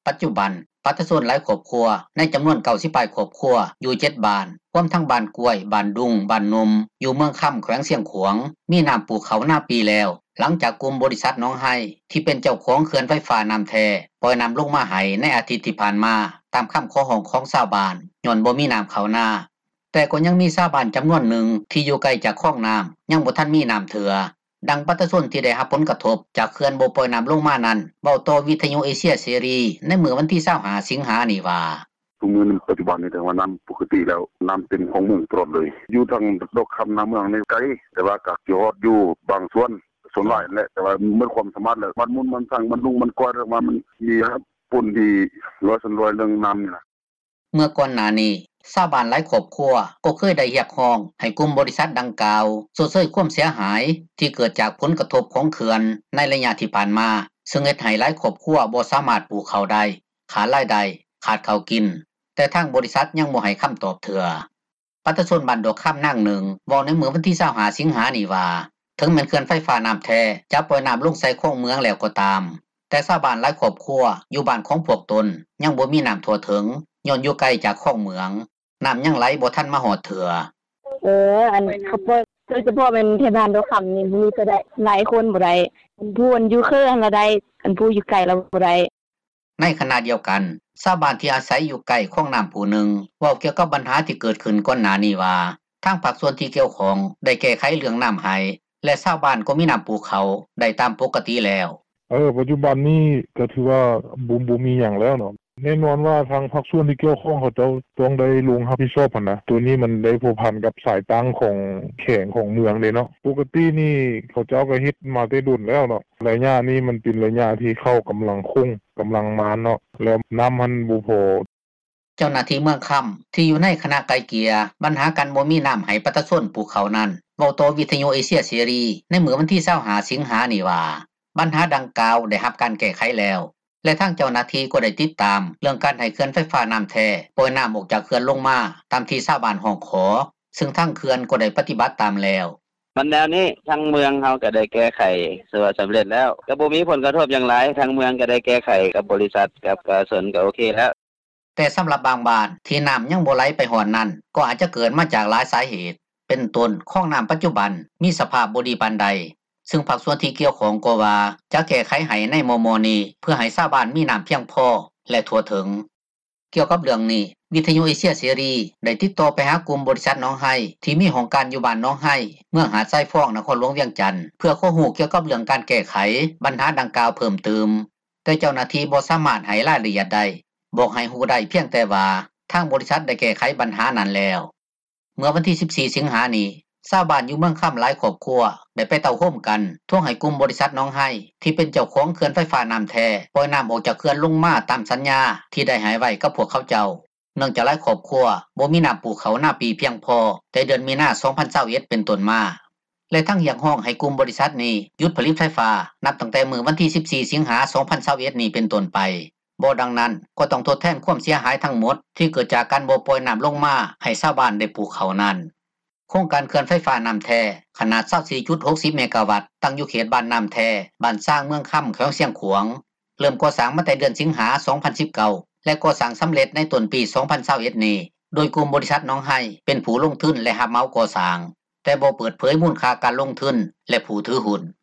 ปัจจุบันประชาชนหลายครอบครัวในจำนวน98ครอบครัวอยู่7บ้านรวมทั้งบ้านกล้วยบ้านดุงบ้านนมอยู่เมืองค่ำแขวงเสียงขวางมีน้ำปลูกเขาหน้าปีแล้วหลังจากกลุ่มบริษัทน้องไห้ที่เป็นเจ้าของเขื่อนไฟฟ้าน้ำแท้ปล่อยน้ำลงมาให้ในอาทิตย์ที่ผ่านมาตามคำขอร้องของชาวบ้านย้อนบ่มีน้ำเข้านาแต่ก็ยังมีชาวบ้านจำนวนหนึ่งที่อยู่ไกลจากคลองน้ำยังบ่ทันมีน้ำเถือดังประชาชนที่ได้รับผลกระทบจากเขื่อนบ่ปล่อยน้ำลงมานั้นเว้าต่อวิทยุเอเชียเสรีในมื้อวันที่25สิงหาคมนี้ว่าทุกมื้อนี้ปัจจุบันนี้แต่ว่าน้ำปกติแล้วน้ำเต็มของเมืองตลอดเลยอยู่ทางดอกคำน้ำเมืองในไกลแต่ว่าก็สิฮอดอยู่บางส่วนหลายแหละแต่ว่าเมื่อความสามารถแล้วมันมุนมันสั่งมันลุงมันกวาดออกมามันมีครับปุ่นที่100%เรื่องน้ำนี่ล่ะเมื่อก่อนหน้านี้ชาวบ้านหลายครอบครัวก็เคยได้เรียกร้องให้กลุ่มบริษัทดังกล่าวชดเชยความเสียหายที่เกิดจากผลกระทบของเขื่อนในระยะที่ผ่านมาซึ่งเฮ็ดให้หลายครอบครัวบ่สามารถปลูกข้าวได้ขาดรายได้ขาดข้าวกินแต่ทางบริษัทยังบ่ให้คำตอบเทื่อประชาชนบ้านดอกคำนางหนึ่งเว้าในมื้อวันที่25สิงหาคมนี้ว่าถึงแม้นเขื่อนไฟฟ้าน้ำแท้จะปล่อยน้ำลงใส่คลองเมืองแล้วก็ตามแต่ชาวบ้านหลายครอบครัวอยู่บ้านของพวกตนยังบ่มีน้ำทั่วถึงย้อนอยู่ไกลจากคลองเมืองน้ำยังไหลบ่ทันมาฮอดเถื่ออันเขาเปิดโดยเฉพาะเป็นเทศบาลดอกคำนี่มีก็ได้หลายคนบ่ได้ผู้อยู่เครื่องละได้อันผู้อยู่ไกลแล้วบ่ได้ในขณะเดียวกันชาวบ้านที่อาศัยอยู่ใกล้คลองน้ำผู้หนึ่งเว้าเกี่ยวกับปัญหาที่เกิดขึ้นก่อนหน้านี้ว่าทางภาคส่วนที่เกี่ยวข้องได้แก้ไขเรื่องน้ำให้และชาวบ้านก็มีน้ำปลูกเขาได้ตามปกติแล้วปัจจุบันนี้ก็ถือว่าบ่มีหยังแล้วเนาะแน่นอนว่าทางภาคส่วนที่เกี่ยวข้องเขาจะต้องได้ลงรับผิดชอบหั่นนะตัวนี้มันได้ผูกพันกับสายตั้งของแขงของเมืองเลยเนาะปกตินี่เขาเจ้าก็เฮ็ดมาแต่ดุนแล้วเนาะระยะนี้มันเป็นระยะที่เข้ากำลังคงกำลังมาเนาะแล้วน้ำมันบ่พอเจ้าหน้าที่เมืองค่ำที่อยู่ในคณะไกลเกลี่ยปัญหาการบ่มีน้ำให้ประชาชนปลูกเขานั้นเว้าต่อวิทยุเอเชียเสรีในมื้อวันที่25สิงหาคมนี้ว่าปัญหาดังกล่าวได้รับการแก้ไขแล้วและทางเจ้าหน้าที่ก็ได้ติดตามเรื่องการให้เขื่อนไฟฟ้าน้ำแท้ปล่อยน้ำออกจากเขื่อนลงมาตามที่ชาวบ้านร้องขอซึ่งทางเขื่อนก็ได้ปฏิบัติตามแล้วมันแนวนี้ทางเมืองเฮาก็ได้แก้ไขสำเร็จแล้วก็บ่มีผลกระทบหยังหลายทางเมืองก็ได้แก้ไขกับบริษัทกับสนก็โอเคแล้วแต่สำหรับบางบ้านที่น้ำยังบ่ไหลไปฮอดนั้นก็อาจจะเกิดมาจากหลายสาเหตุเป็นต้นคลองน้ำปัจจุบันมีสภาพบ่ดีปานใดซึ่งภาคส่วนที่เกี่ยวข้องก็ว่าจะแก้ไขให้ในมม.นี้เพื่อให้ชาวบ้านมีน้ำเพียงพอและทั่วถึงเกี่ยวกับเรื่องนี้วิทยุเอเชียเสรีได้ติดต่อไปหากลุ่มบริษัทน้องไห้ที่มีโครงการอยู่บ้านน้องไห้เมืองหาดทรายฟ้องนครหลวงเวียงจันทน์เพื่อขอรู้เกี่ยวกับเรื่องการแก้ไขปัญหาดังกล่าวเพิ่มเติมแต่เจ้าหน้าที่บ่สามารถให้รายละเอียดได้บอกให้รู้ได้เพียงแต่ว่าทางบริษัทได้แก้ไขปัญหานั้นแล้วเมื่อวันที่14สิงหาคมนี้ชาวบ้านอยู่เมืองค่ำหลายครอบครัวได้ไปเต้าโฮมกันท้วงให้กลุ่มบริษัทน้องไห้ที่เป็นเจ้าของเขื่อนไฟฟ้าน้ำแท้ปล่อยน้ำออกจากเขื่อนลงมาตามสัญญาที่ได้ให้ไว้กับพวกเขาเจ้าเนื่องจากหลายครอบครัวบ่มีน้ำปลูกเขาหน้าปีเพียงพอแต่เดือนมีนาคม2021เป็นต้นมาและทั้งเรียกร้องให้กลุ่มบริษัทนี้หยุดผลิตไฟฟ้านับตั้งแต่มื้อวันที่14สิงหาคม2021นี้เป็นต้นไปบ่ดังนั้นก็ต้องทดแทนความเสียหายทั้งหมดที่เกิดจากการบ่ปล่อยน้ำลงมาให้ชาวบ้านได้ปลูกเขานั้นโครงการเขื่อนไฟฟ้าน้ำแท้ขนาด 24.60 เมกะวัตต์ตั้งอยู่เขตบ้านน้ำแท้บ้านสร้างเมืองค่ำแขวงเสียงขวางเริ่มก่อสร้างมาแต่เดือนสิงหาคม2019และก่อสร้างสำเร็จในต้นปี2021นี้โดยกลุ่มบริษัทน้องไห้เป็นผู้ลงทุนและรับเหมาก่อสร้างแต่บ่เปิดเผยมูลค่าการลงทุนและผู้ถือหุ้น